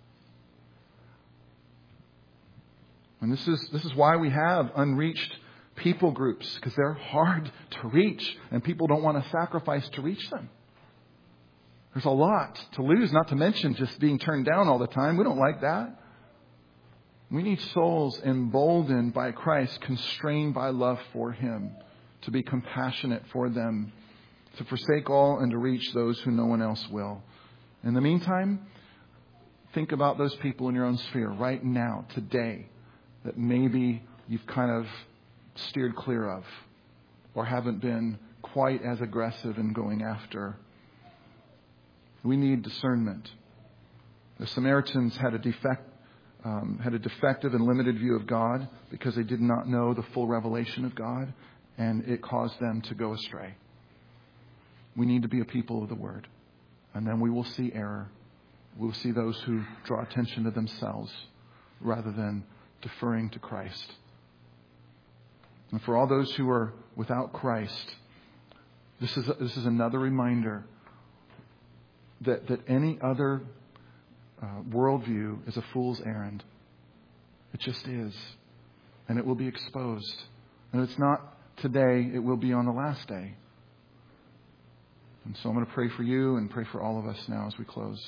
And this is this is why we have unreached people groups, because they're hard to reach, and people don't want to sacrifice to reach them. There's a lot to lose, not to mention just being turned down all the time. We don't like that. We need souls emboldened by Christ, constrained by love for Him, to be compassionate for them, to forsake all and to reach those who no one else will. In the meantime, think about those people in your own sphere right now, today, that maybe you've kind of steered clear of or haven't been quite as aggressive in going after. We need discernment. The Samaritans had a defect, um, had a defective and limited view of God because they did not know the full revelation of God, and it caused them to go astray. We need to be a people of the Word, and then we will see error. We'll see those who draw attention to themselves rather than deferring to Christ. And for all those who are without Christ, this is a, this is another reminder that that any other uh, worldview is a fool's errand. It just is, and it will be exposed. And if it's not today, it will be on the last day. And so I'm going to pray for you and pray for all of us now as we close.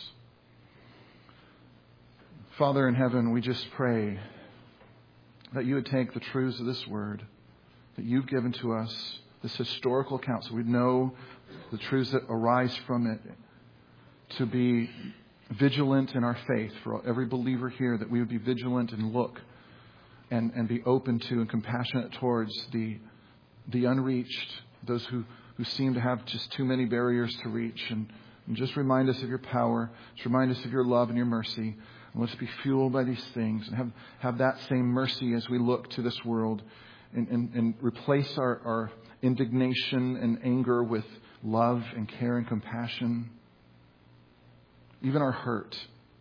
Father in heaven, we just pray that you would take the truths of this word that you've given to us, this historical account, so we'd know the truths that arise from it, to be vigilant in our faith for every believer here, that we would be vigilant and look and, and be open to and compassionate towards the the unreached, those who, who seem to have just too many barriers to reach. And, and just remind us of your power. Just remind us of your love and your mercy. And let's be fueled by these things and have, have that same mercy as we look to this world, and, and, and replace our, our indignation and anger with love and care and compassion. Even our hurt.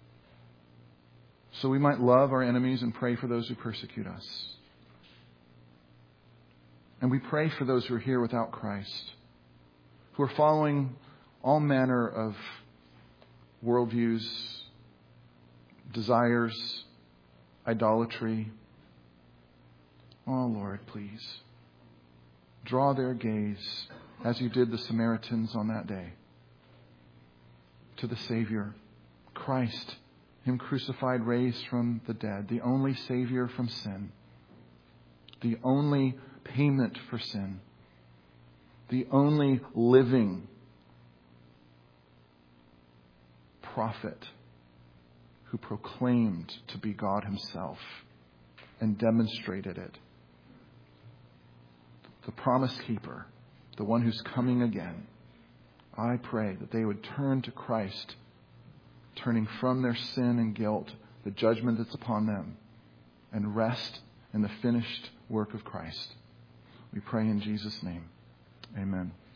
So we might love our enemies and pray for those who persecute us. And we pray for those who are here without Christ, who are following all manner of worldviews, desires, idolatry. Oh, Lord, please draw their gaze, as you did the Samaritans on that day, to the Savior, Christ, Him crucified, raised from the dead, the only Savior from sin, the only payment for sin, the only living prophet who proclaimed to be God Himself and demonstrated it. The promise keeper, the one who's coming again. I pray that they would turn to Christ, turning from their sin and guilt, the judgment that's upon them, and rest in the finished work of Christ. We We pray in Jesus' name. Amen.